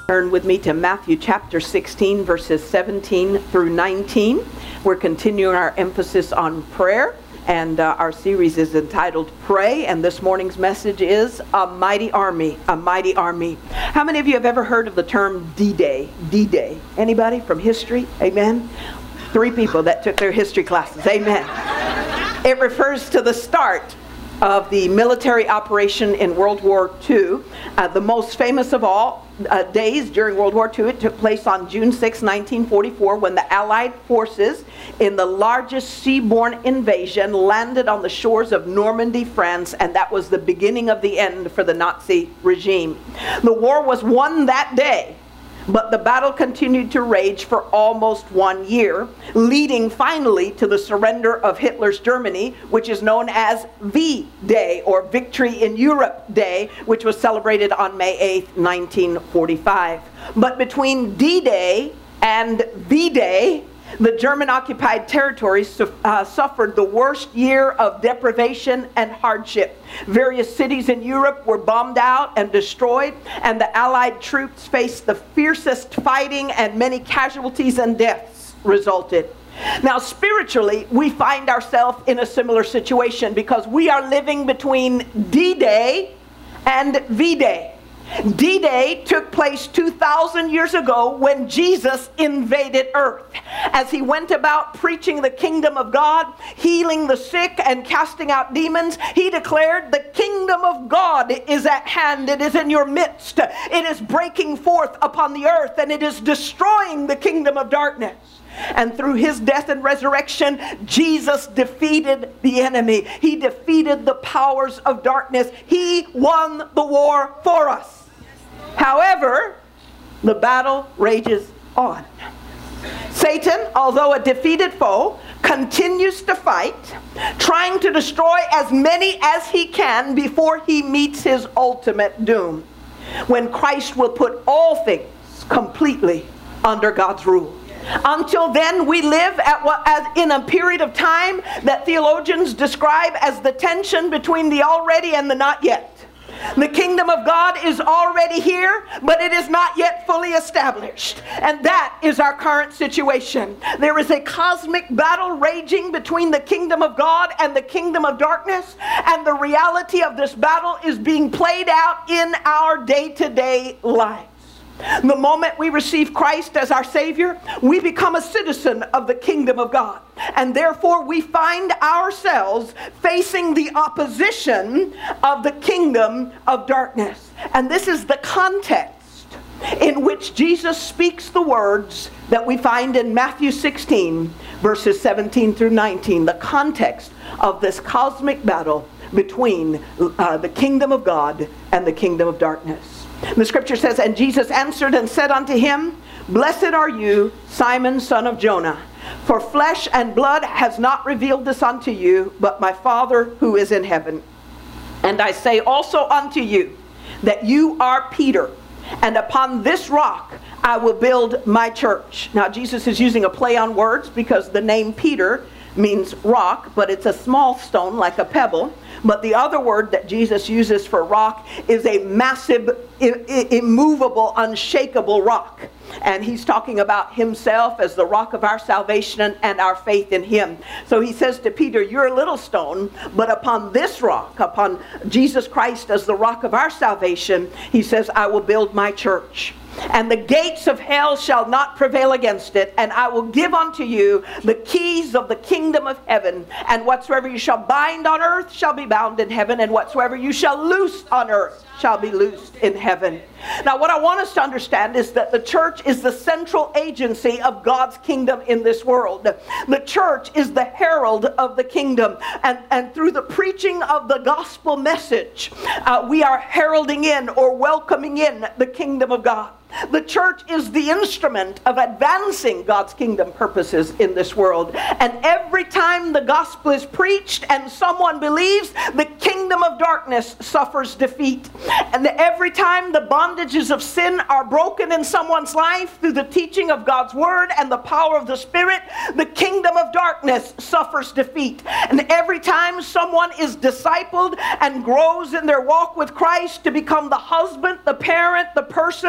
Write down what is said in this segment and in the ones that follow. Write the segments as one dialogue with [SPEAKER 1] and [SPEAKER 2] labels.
[SPEAKER 1] Turn with me to Matthew chapter 16, verses 17 through 19. We're continuing our emphasis on prayer, and our series is entitled Pray, and this morning's message is A Mighty Army, A Mighty Army. How many of you have ever heard of the term D-Day? D-Day. Anybody from history? Amen? 3 people that took their history classes. Amen. It refers to the start of the military operation in World War II. The most famous of all days during World War II, it took place on June 6, 1944, when the Allied forces in the largest seaborne invasion landed on the shores of Normandy, France, and that was the beginning of the end for the Nazi regime. The war was won that day, but the battle continued to rage for almost 1 year, leading finally to the surrender of Hitler's Germany, which is known as V-Day, or Victory in Europe Day, which was celebrated on May 8, 1945. But between D-Day and V-Day, the German-occupied territories suffered the worst year of deprivation and hardship. Various cities in Europe were bombed out and destroyed, and the Allied troops faced the fiercest fighting, and many casualties and deaths resulted. Now, spiritually, we find ourselves in a similar situation because we are living between D-Day and V-Day. D-Day took place 2,000 years ago when Jesus invaded earth. As he went about preaching the kingdom of God, healing the sick and casting out demons, he declared, "The kingdom of God is at hand. It is in your midst. It is breaking forth upon the earth, and it is destroying the kingdom of darkness." And through his death and resurrection, Jesus defeated the enemy. He defeated the powers of darkness. He won the war for us. However, the battle rages on. Satan, although a defeated foe, continues to fight, trying to destroy as many as he can before he meets his ultimate doom, when Christ will put all things completely under God's rule. Until then, we live in a period of time that theologians describe as the tension between the already and the not yet. The kingdom of God is already here, but it is not yet fully established. And that is our current situation. There is a cosmic battle raging between the kingdom of God and the kingdom of darkness, and the reality of this battle is being played out in our day-to-day lives. The moment we receive Christ as our Savior, we become a citizen of the kingdom of God. And therefore we find ourselves facing the opposition of the kingdom of darkness. And this is the context in which Jesus speaks the words that we find in Matthew 16, verses 17 through 19. The context of this cosmic battle between the kingdom of God and the kingdom of darkness. The scripture says, "And Jesus answered and said unto him, Blessed are you, Simon, son of Jonah, for flesh and blood has not revealed this unto you, but my Father who is in heaven. And I say also unto you, that you are Peter, and upon this rock I will build my church." Now Jesus is using a play on words because the name Peter means rock, but it's a small stone like a pebble. But the other word that Jesus uses for rock is a massive, immovable, unshakable rock. And he's talking about himself as the rock of our salvation and our faith in him. So he says to Peter, "You're a little stone, but upon this rock, upon Jesus Christ as the rock of our salvation," he says, "I will build my church. And the gates of hell shall not prevail against it. And I will give unto you the keys of the kingdom of heaven. And whatsoever you shall bind on earth shall be bound in heaven. And whatsoever you shall loose on earth shall be loosed in heaven." Now, what I want us to understand is that the church is the central agency of God's kingdom in this world. The church is the herald of the kingdom. And through the preaching of the gospel message, we are heralding in or welcoming in the kingdom of God. The church is the instrument of advancing God's kingdom purposes in this world. And every time the gospel is preached and someone believes, the kingdom of darkness suffers defeat. And every time the bondages of sin are broken in someone's life through the teaching of God's word and the power of the Spirit, the kingdom of darkness suffers defeat. And every time someone is discipled and grows in their walk with Christ to become the husband, the parent, the person that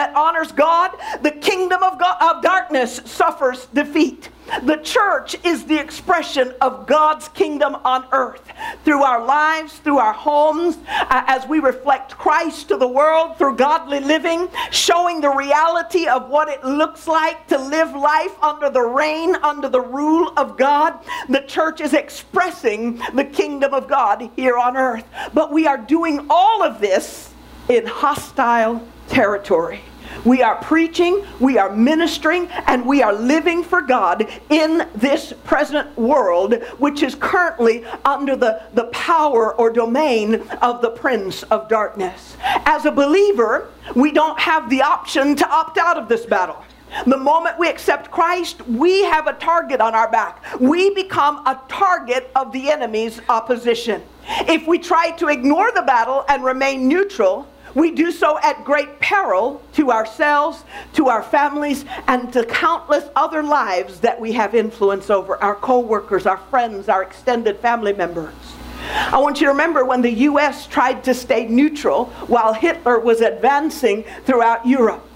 [SPEAKER 1] that honors God, the kingdom of darkness suffers defeat. The church is the expression of God's kingdom on earth. Through our lives, through our homes, as we reflect Christ to the world through godly living, showing the reality of what it looks like to live life under the reign, under the rule of God. The church is expressing the kingdom of God here on earth. But we are doing all of this in hostile territory. We are preaching, we are ministering, and we are living for God in this present world, which is currently under the power or domain of the prince of darkness. As a believer, we don't have the option to opt out of this battle. The moment we accept Christ, we have a target on our back. We become a target of the enemy's opposition. If we try to ignore the battle and remain neutral, we do so at great peril to ourselves, to our families, and to countless other lives that we have influence over, our co-workers, our friends, our extended family members. I want you to remember when the U.S. tried to stay neutral while Hitler was advancing throughout Europe.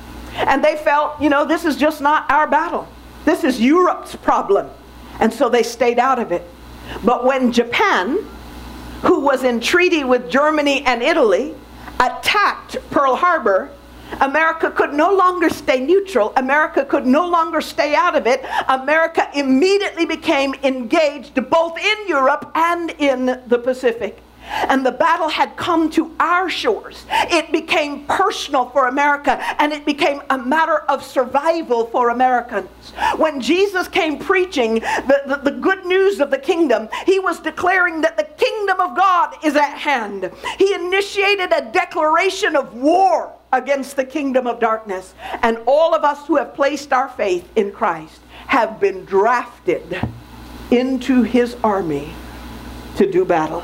[SPEAKER 1] And they felt, this is just not our battle. This is Europe's problem. And so they stayed out of it. But when Japan, who was in treaty with Germany and Italy, attacked Pearl Harbor, America could no longer stay neutral. America could no longer stay out of it. America immediately became engaged both in Europe and in the Pacific. And the battle had come to our shores. It became personal for America, and it became a matter of survival for Americans. When Jesus came preaching the good news of the kingdom, he was declaring that the kingdom of God is at hand. He initiated a declaration of war against the kingdom of darkness. And all of us who have placed our faith in Christ have been drafted into his army to do battle.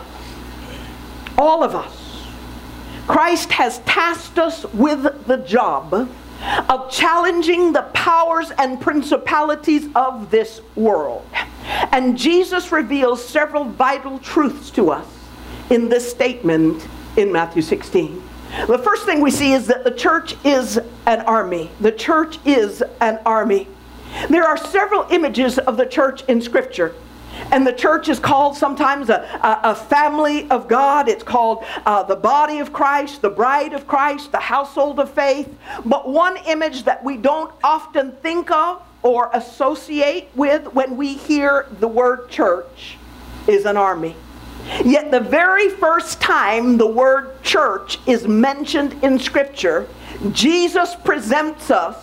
[SPEAKER 1] All of us. Christ has tasked us with the job of challenging the powers and principalities of this world. And Jesus reveals several vital truths to us in this statement in Matthew 16. The first thing we see is that the church is an army. The church is an army. There are several images of the church in Scripture. And the church is called sometimes a family of God. It's called the body of Christ, the bride of Christ, the household of faith. But one image that we don't often think of or associate with when we hear the word church is an army. Yet the very first time the word church is mentioned in Scripture, Jesus presents us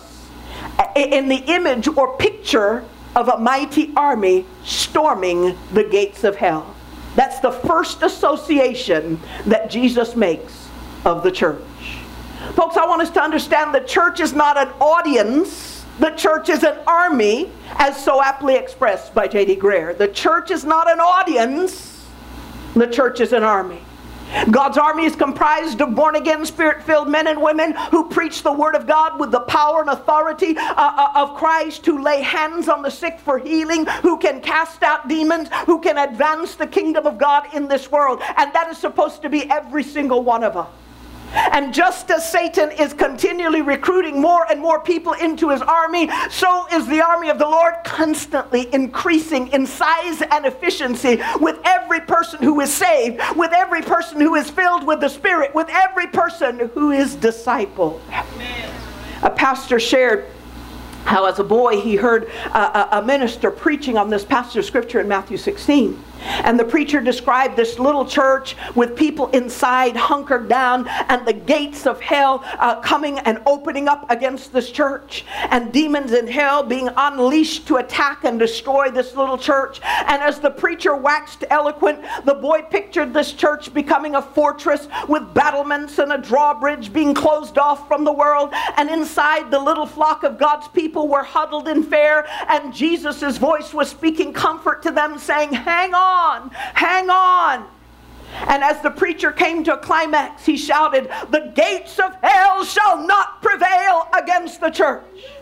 [SPEAKER 1] in the image or picture of a mighty army storming the gates of hell. That's the first association that Jesus makes of the church. Folks, I want us to understand the church is not an audience. The church is an army, as so aptly expressed by J.D. Greear. The church is not an audience. The church is an army. God's army is comprised of born-again, spirit-filled men and women who preach the Word of God with the power and authority of Christ, who lay hands on the sick for healing, who can cast out demons, who can advance the kingdom of God in this world. And that is supposed to be every single one of us. And just as Satan is continually recruiting more and more people into his army, so is the army of the Lord constantly increasing in size and efficiency with every person who is saved, with every person who is filled with the Spirit, with every person who is discipled. Amen. A pastor shared how as a boy he heard a minister preaching on this passage of Scripture in Matthew 16. And the preacher described this little church with people inside hunkered down and the gates of hell coming and opening up against this church, and demons in hell being unleashed to attack and destroy this little church. And as the preacher waxed eloquent, the boy pictured this church becoming a fortress with battlements and a drawbridge being closed off from the world. And inside, the little flock of God's people were huddled in fear, and Jesus' voice was speaking comfort to them, saying, "Hang on. Hang on." And as the preacher came to a climax, he shouted, "The gates of hell shall not prevail against the church."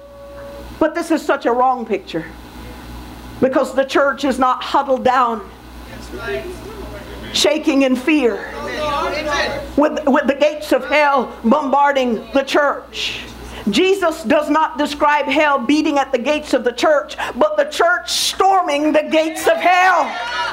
[SPEAKER 1] But this is such a wrong picture, because the church is not huddled down, shaking in fear, with the gates of hell bombarding the church. Jesus does not describe hell beating at the gates of the church, but the church storming the gates of hell.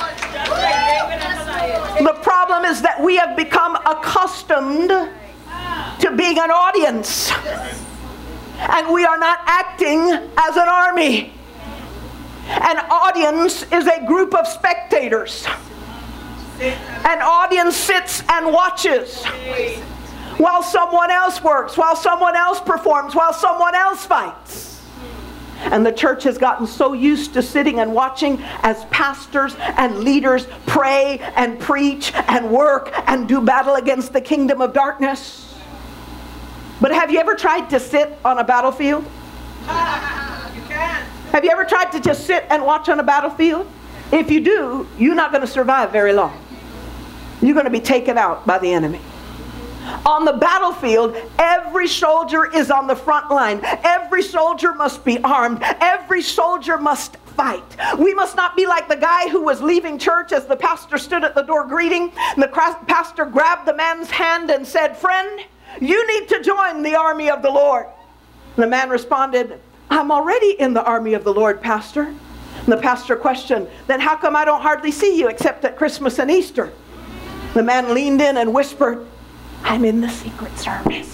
[SPEAKER 1] The problem is that we have become accustomed to being an audience, and we are not acting as an army. An audience is a group of spectators. An audience sits and watches while someone else works, while someone else performs, while someone else fights. And the church has gotten so used to sitting and watching as pastors and leaders pray and preach and work and do battle against the kingdom of darkness. But have you ever tried to sit on a battlefield? You can. Have you ever tried to just sit and watch on a battlefield? If you do, you're not going to survive very long. You're going to be taken out by the enemy. On the battlefield, every soldier is on the front line. Every soldier must be armed. Every soldier must fight. We must not be like the guy who was leaving church as the pastor stood at the door greeting. And the pastor grabbed the man's hand and said, "Friend, you need to join the army of the Lord." And the man responded, "I'm already in the army of the Lord, Pastor." And the pastor questioned, "Then how come I don't hardly see you except at Christmas and Easter?" The man leaned in and whispered, "I'm in the Secret Service."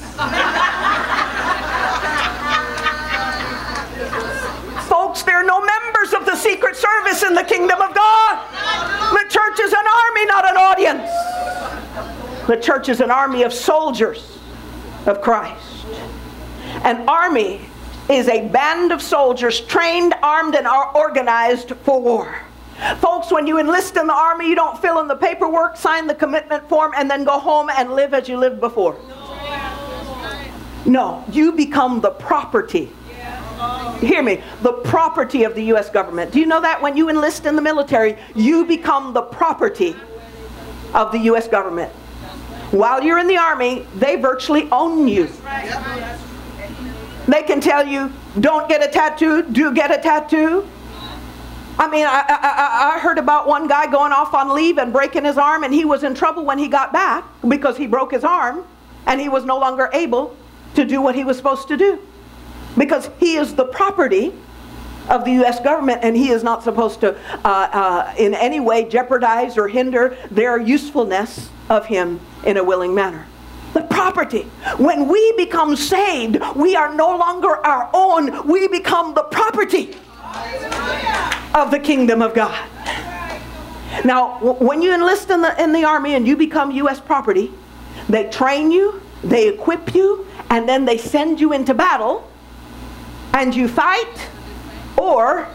[SPEAKER 1] Folks, there are no members of the Secret Service in the kingdom of God. The church is an army, not an audience. The church is an army of soldiers of Christ. An army is a band of soldiers trained, armed, and are organized for war. Folks, when you enlist in the army, you don't fill in the paperwork, sign the commitment form, and then go home and live as you lived before. No, you become the property. Hear me, the property of the U.S. government. Do you know that when you enlist in the military, you become the property of the U.S. government? While you're in the army, they virtually own you. They can tell you, don't get a tattoo, do get a tattoo. I mean, I heard about one guy going off on leave and breaking his arm, and he was in trouble when he got back because he broke his arm and he was no longer able to do what he was supposed to do. Because he is the property of the U.S. government, and he is not supposed to in any way jeopardize or hinder their usefulness of him in a willing manner. The property. When we become saved, we are no longer our own. We become the property of the kingdom of God. Now, when you enlist in the army and you become U.S. property, they train you, they equip you, and then they send you into battle, and you fight, or,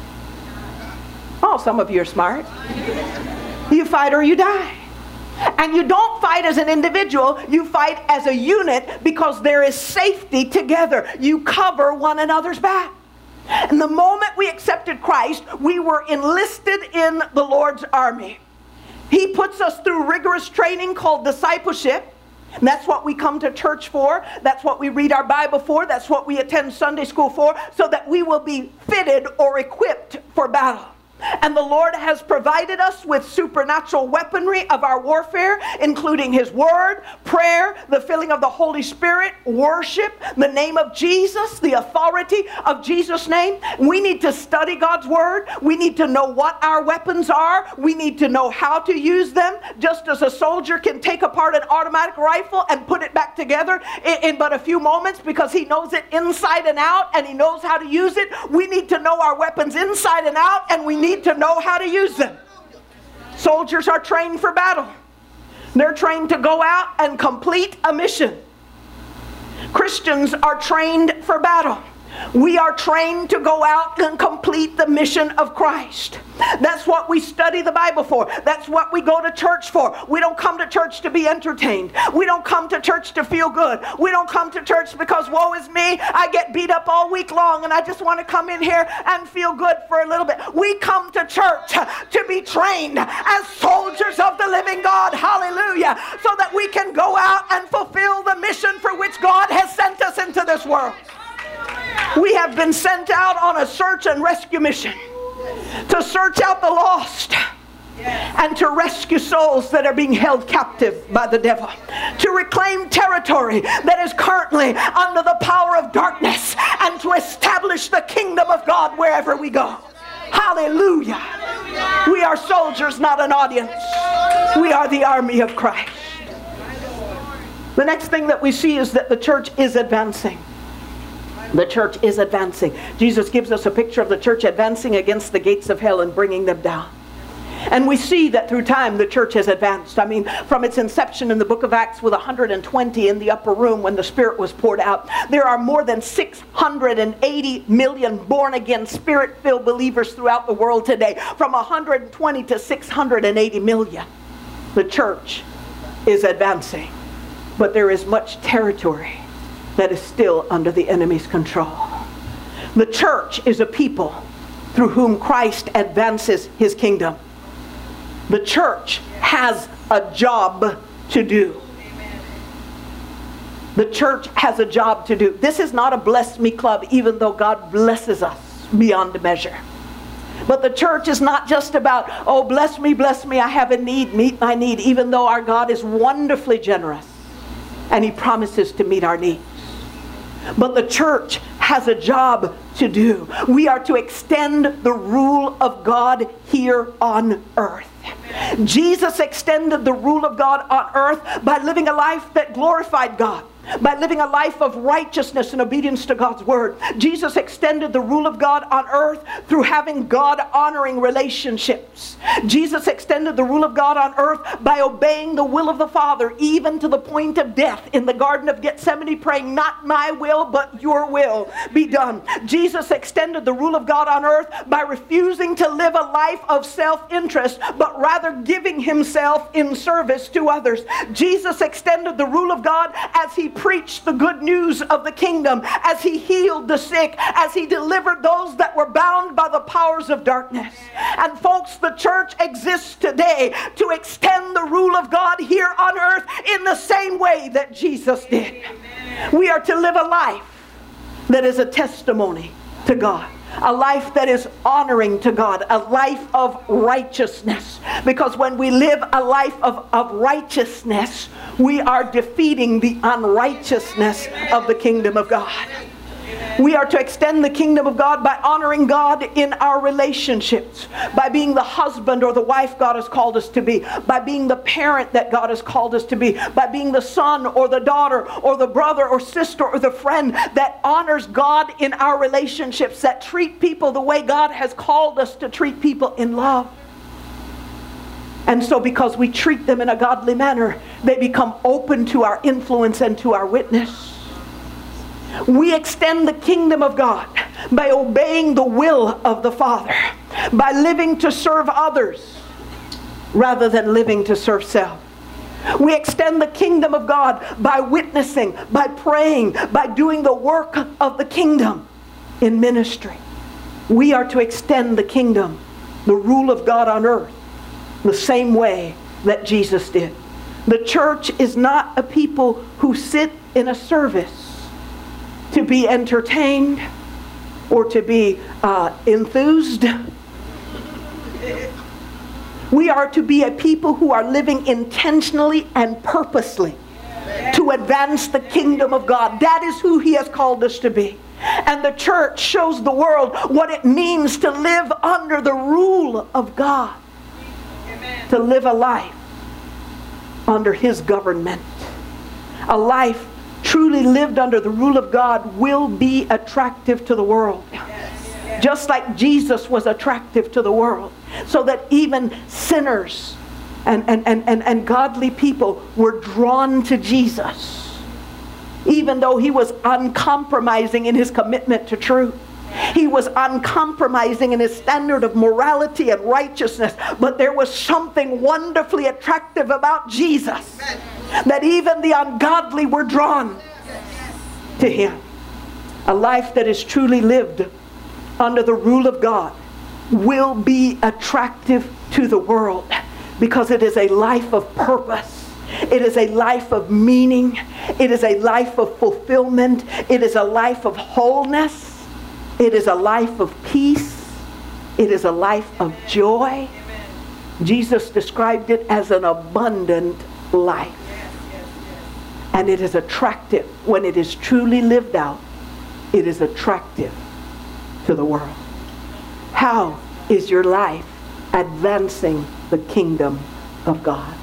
[SPEAKER 1] oh, some of you are smart, you fight or you die. And you don't fight as an individual, you fight as a unit because there is safety together. You cover one another's back. And the moment we accepted Christ, we were enlisted in the Lord's army. He puts us through rigorous training called discipleship. And that's what we come to church for. That's what we read our Bible for. That's what we attend Sunday school for, so that we will be fitted or equipped for battle. And the Lord has provided us with supernatural weaponry of our warfare, including His Word, prayer, the filling of the Holy Spirit, worship, the name of Jesus, the authority of Jesus' name. We need to study God's Word. We need to know what our weapons are. We need to know how to use them. Just as a soldier can take apart an automatic rifle and put it back together in but a few moments because he knows it inside and out and he knows how to use it, we need to know our weapons inside and out, and we need to know how to use them. Soldiers are trained for battle. They're trained to go out and complete a mission. Christians are trained for battle. We are trained to go out and complete the mission of Christ. That's what we study the Bible for. That's what we go to church for. We don't come to church to be entertained. We don't come to church to feel good. We don't come to church because woe is me, I get beat up all week long and I just want to come in here and feel good for a little bit. We come to church to be trained as soldiers of the living God. Hallelujah. So that we can go out and fulfill the mission for which God has sent us into this world. We have been sent out on a search and rescue mission to search out the lost and to rescue souls that are being held captive by the devil, to reclaim territory that is currently under the power of darkness, and to establish the kingdom of God wherever we go. Hallelujah. We are soldiers, not an audience. We are the army of Christ. The next thing that we see is that the church is advancing. The church is advancing. Jesus gives us a picture of the church advancing against the gates of hell and bringing them down. And we see that through time the church has advanced. I mean, from its inception in the book of Acts with 120 in the upper room when the Spirit was poured out, there are more than 680 million born-again, Spirit-filled believers throughout the world today. From 120 to 680 million. The church is advancing. But there is much territory that is still under the enemy's control. The church is a people through whom Christ advances his kingdom. The church has a job to do. The church has a job to do. This is not a bless me club, even though God blesses us beyond measure. But the church is not just about, oh, bless me, I have a need, meet my need, even though our God is wonderfully generous and he promises to meet our needs. But the church has a job to do. We are to extend the rule of God here on earth. Jesus extended the rule of God on earth by living a life that glorified God, by living a life of righteousness and obedience to God's word. Jesus extended the rule of God on earth through having God-honoring relationships. Jesus extended the rule of God on earth by obeying the will of the Father, even to the point of death in the Garden of Gethsemane, praying, not my will, but your will be done. Jesus extended the rule of God on earth by refusing to live a life of self-interest, but rather giving himself in service to others. Jesus extended the rule of God as he preached the good news of the kingdom, as he healed the sick, as he delivered those that were bound by the powers of darkness. And folks, the church exists today to extend the rule of God here on earth in the same way that Jesus did. We are to live a life that is a testimony to God. A life that is honoring to God. A life of righteousness. Because when we live a life of righteousness, we are defeating the unrighteousness of the kingdom of God. We are to extend the kingdom of God by honoring God in our relationships, by being the husband or the wife God has called us to be, by being the parent that God has called us to be, by being the son or the daughter or the brother or sister or the friend that honors God in our relationships, that treat people the way God has called us to treat people in love. And so because we treat them in a godly manner, they become open to our influence and to our witness. We extend the kingdom of God by obeying the will of the Father, by living to serve others rather than living to serve self. We extend the kingdom of God by witnessing, by praying, by doing the work of the kingdom in ministry. We are to extend the kingdom, the rule of God on earth, the same way that Jesus did. The church is not a people who sit in a service to be entertained or to be enthused. We are to be a people who are living intentionally and purposely to advance the kingdom of God. That is who he has called us to be. And the church shows the world what it means to live under the rule of God. Amen. To live a life under his government. A life truly lived under the rule of God will be attractive to the world. Just like Jesus was attractive to the world. So that even sinners and godly people were drawn to Jesus. Even though he was uncompromising in his commitment to truth. He was uncompromising in his standard of morality and righteousness. But there was something wonderfully attractive about Jesus. That even the ungodly were drawn to him. A life that is truly lived under the rule of God will be attractive to the world because it is a life of purpose. It is a life of meaning. It is a life of fulfillment. It is a life of wholeness. It is a life of peace. It is a life of joy. Jesus described it as an abundant life. And it is attractive. When it is truly lived out, it is attractive to the world. How is your life advancing the kingdom of God?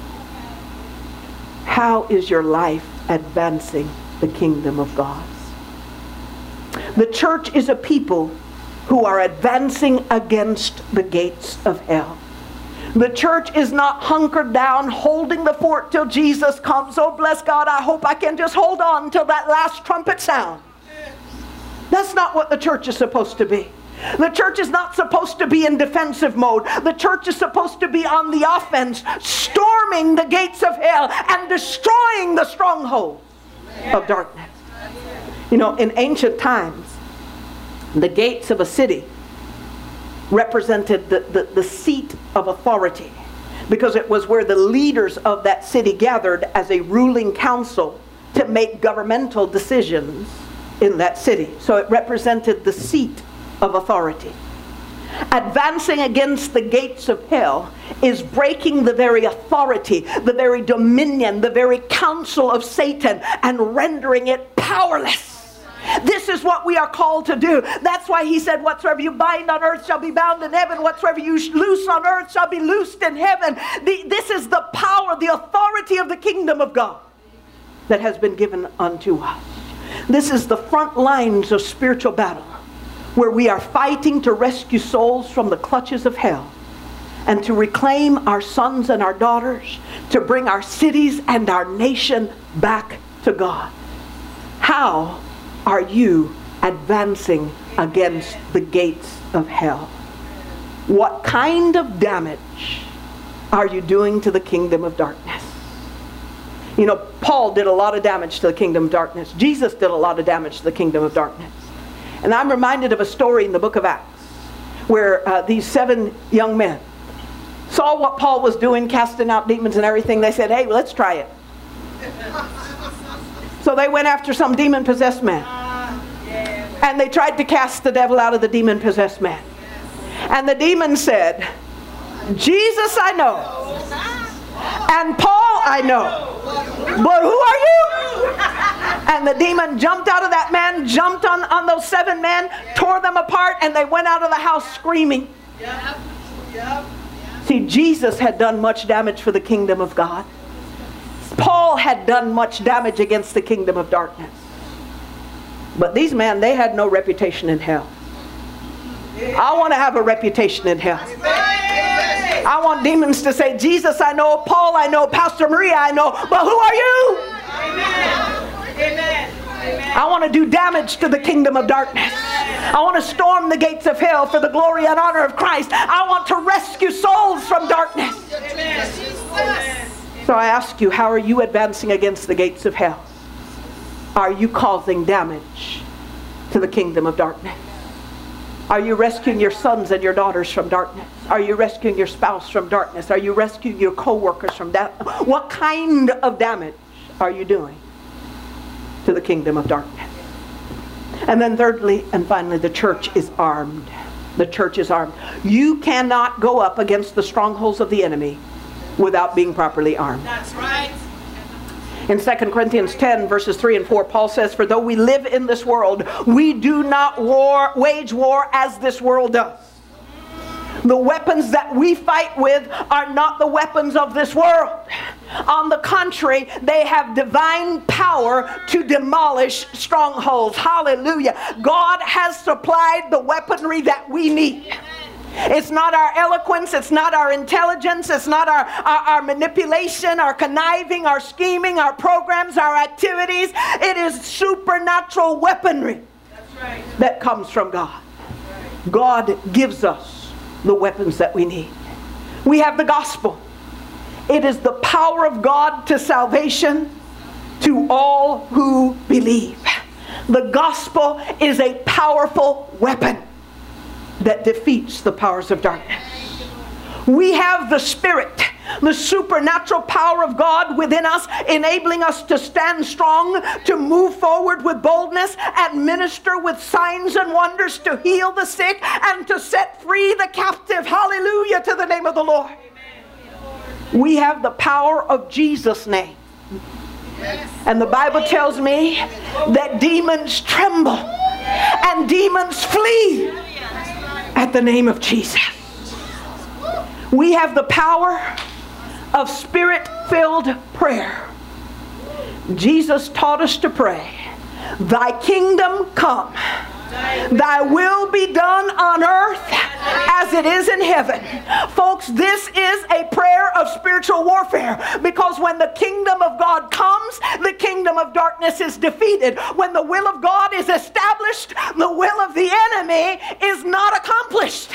[SPEAKER 1] How is your life advancing the kingdom of God? The church is a people who are advancing against the gates of hell. The church is not hunkered down, holding the fort till Jesus comes. Oh, bless God, I hope I can just hold on till that last trumpet sound. That's not what the church is supposed to be. The church is not supposed to be in defensive mode. The church is supposed to be on the offense, storming the gates of hell and destroying the strongholds of darkness. You know, in ancient times, the gates of a city represented the seat of authority, because it was where the leaders of that city gathered as a ruling council to make governmental decisions in that city. So it represented the seat of authority. Advancing against the gates of hell is breaking the very authority, the very dominion, the very counsel of Satan, and rendering it powerless. This is what we are called to do. That's why he said, whatsoever you bind on earth shall be bound in heaven. Whatsoever you loose on earth shall be loosed in heaven. This is the power, the authority of the kingdom of God that has been given unto us. This is the front lines of spiritual battle, where we are fighting to rescue souls from the clutches of hell and to reclaim our sons and our daughters, to bring our cities and our nation back to God. How are you advancing against the gates of hell? What kind of damage are you doing to the kingdom of darkness? You know, Paul did a lot of damage to the kingdom of darkness. Jesus did a lot of damage to the kingdom of darkness. And I'm reminded of a story in the book of Acts where these 7 young men saw what Paul was doing, casting out demons and everything. They said, hey, let's try it. So they went after some demon-possessed man. And they tried to cast the devil out of the demon-possessed man. And the demon said, Jesus I know, and Paul I know, but who are you? And the demon jumped out of that man, jumped on those 7 men, tore them apart, and they went out of the house screaming. See, Jesus had done much damage for the kingdom of God. Paul had done much damage against the kingdom of darkness. But these men, they had no reputation in hell. I want to have a reputation in hell. I want demons to say, Jesus I know, Paul I know, Pastor Maria I know, but who are you? Amen. I want to do damage to the kingdom of darkness. I want to storm the gates of hell for the glory and honor of Christ. I want to rescue souls from darkness. So I ask you, how are you advancing against the gates of hell? Are you causing damage to the kingdom of darkness? Are you rescuing your sons and your daughters from darkness? Are you rescuing your spouse from darkness? Are you rescuing your co-workers from darkness? What kind of damage are you doing to the kingdom of darkness? And then thirdly and finally, the church is armed. The church is armed. You cannot go up against the strongholds of the enemy without being properly armed. That's right. In 2 Corinthians 10 verses 3 and 4, Paul says, for though we live in this world, we do not wage war as this world does. The weapons that we fight with are not the weapons of this world. On the contrary, they have divine power to demolish strongholds. Hallelujah. God has supplied the weaponry that we need. It's not our eloquence, it's not our intelligence, it's not our manipulation, our conniving, our scheming, our programs, our activities. It is supernatural weaponry that comes from God. God gives us the weapons that we need. We have the gospel. It is the power of God to salvation to all who believe. The gospel is a powerful weapon that defeats the powers of darkness. We have the Spirit, the supernatural power of God within us, enabling us to stand strong, to move forward with boldness, and minister with signs and wonders, to heal the sick and to set free the captive. Hallelujah to the name of the Lord. We have the power of Jesus' name. And the Bible tells me that demons tremble and demons flee at the name of Jesus. We have the power of Spirit-filled prayer. Jesus taught us to pray, "Thy kingdom come, thy will be done on earth as it is in heaven." Folks, this is a prayer of spiritual warfare, because when the kingdom of God comes, the kingdom of darkness is defeated. When the will of God is established, the will of the enemy is not accomplished.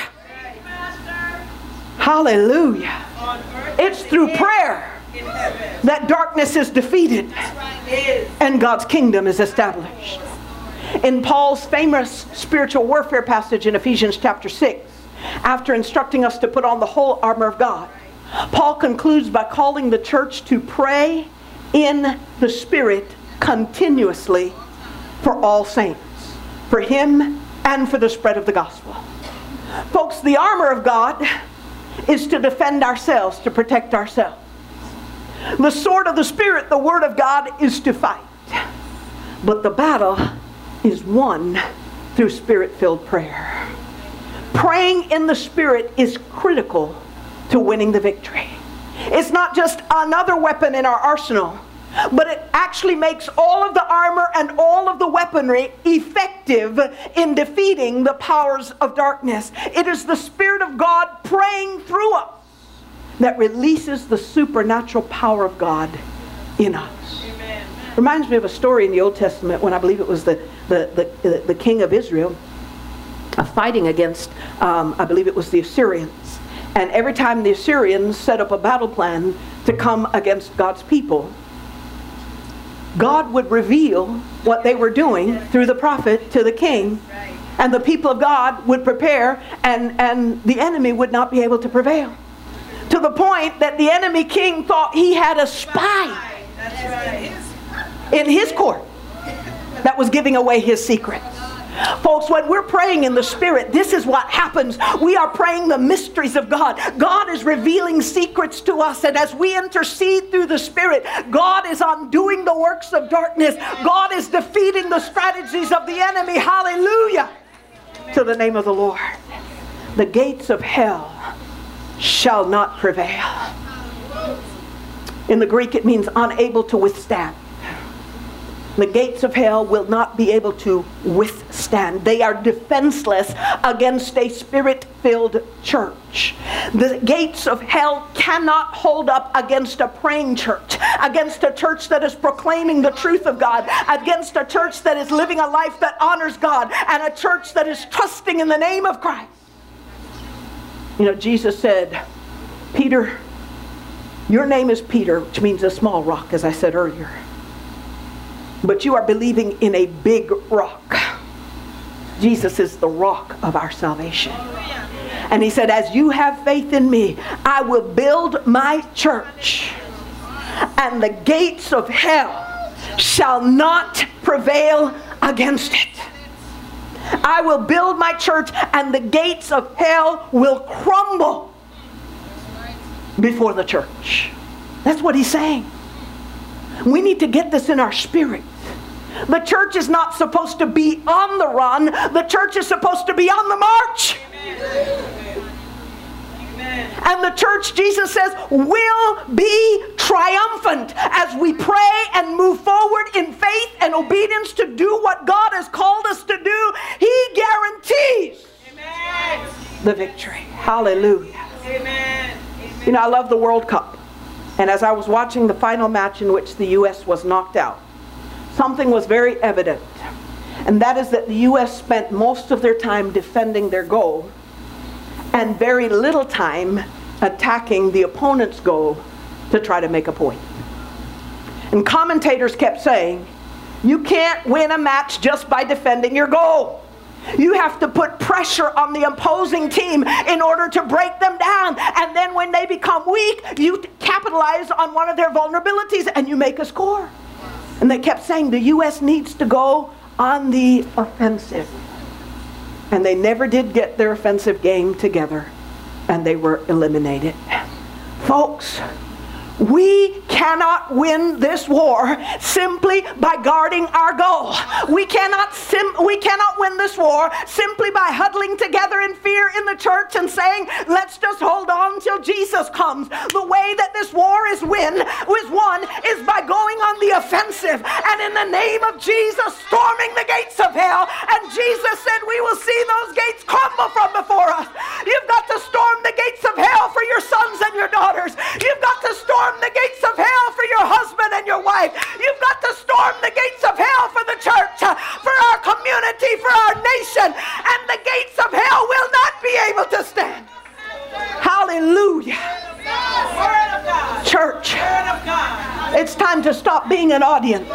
[SPEAKER 1] Hallelujah. It's through prayer that darkness is defeated and God's kingdom is established. In Paul's famous spiritual warfare passage in Ephesians chapter 6, after instructing us to put on the whole armor of God, Paul concludes by calling the church to pray in the Spirit continuously for all saints, for him and for the spread of the gospel. Folks, the armor of God is to defend ourselves, to protect ourselves. The sword of the Spirit, the Word of God, is to fight. But the battle is won through Spirit-filled prayer. Praying in the Spirit is critical to winning the victory. It's not just another weapon in our arsenal, but it actually makes all of the armor and all of the weaponry effective in defeating the powers of darkness. It is the Spirit of God praying through us that releases the supernatural power of God in us. Amen. Reminds me of a story in the Old Testament when I believe it was the king of Israel fighting against, I believe it was the Assyrians. And every time the Assyrians set up a battle plan to come against God's people, God would reveal what they were doing through the prophet to the king, and the people of God would prepare, and the enemy would not be able to prevail. To the point that the enemy king thought he had a spy in his court that was giving away his secrets. Folks, when we're praying in the Spirit, this is what happens. We are praying the mysteries of God. God is revealing secrets to us, and as we intercede through the Spirit, God is undoing the works of darkness. God is defeating the strategies of the enemy. Hallelujah to the name of the Lord. The gates of hell shall not prevail. In the Greek, it means unable to withstand. The gates of hell will not be able to withstand. They are defenseless against a Spirit-filled church. The gates of hell cannot hold up against a praying church, against a church that is proclaiming the truth of God, against a church that is living a life that honors God, and a church that is trusting in the name of Christ. You know, Jesus said, "Peter, your name is Peter," which means a small rock, as I said earlier. "But you are believing in a big rock." Jesus is the rock of our salvation. And he said, "As you have faith in me, I will build my church, and the gates of hell shall not prevail against it." I will build my church, and the gates of hell will crumble before the church. That's what he's saying. We need to get this in our spirit. The church is not supposed to be on the run. The church is supposed to be on the march. Amen. And the church, Jesus says, will be triumphant as we pray and move forward in faith and obedience to do what God has called us to do. He guarantees the victory. Hallelujah. Amen. You know, I love the World Cup. And as I was watching the final match in which the U.S. was knocked out, something was very evident. And that is that the U.S. spent most of their time defending their goal and very little time attacking the opponent's goal to try to make a point. And commentators kept saying, you can't win a match just by defending your goal. You have to put pressure on the opposing team in order to break them down. And then when they become weak, you capitalize on one of their vulnerabilities and you make a score. And they kept saying the U.S. needs to go on the offensive. And they never did get their offensive game together. And they were eliminated. Folks, We cannot win this war simply by guarding our goal. We cannot win this war simply by huddling together in fear in the church and saying, let's just hold on till Jesus comes. The way that this war is won is by going on the offensive and in the name of Jesus storming the gates of hell. And Jesus said we will see those gates crumble from before us. You've got to storm the gates of hell for your sons and your daughters. You've got to storm the gates of hell for your husband and your wife. You've got to storm the gates of hell for the church, for our community, for our nation, and the gates of hell will not be able to stand. Hallelujah. Church, it's time to stop being an audience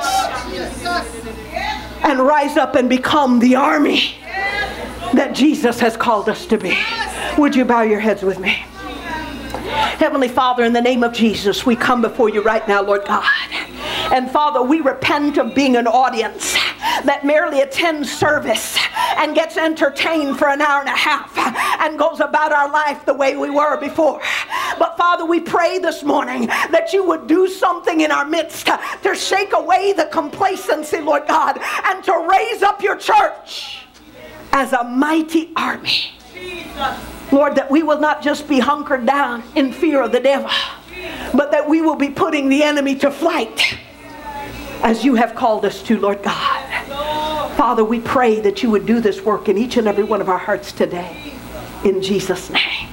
[SPEAKER 1] and rise up and become the army that Jesus has called us to be. Would you bow your heads with me? Heavenly Father, in the name of Jesus, we come before you right now, Lord God. And Father, we repent of being an audience that merely attends service and gets entertained for an hour and a half and goes about our life the way we were before. But Father, we pray this morning that you would do something in our midst to shake away the complacency, Lord God, and to raise up your church as a mighty army. Lord, that we will not just be hunkered down in fear of the devil, but that we will be putting the enemy to flight as you have called us to, Lord God. Father, we pray that you would do this work in each and every one of our hearts today. In Jesus' name.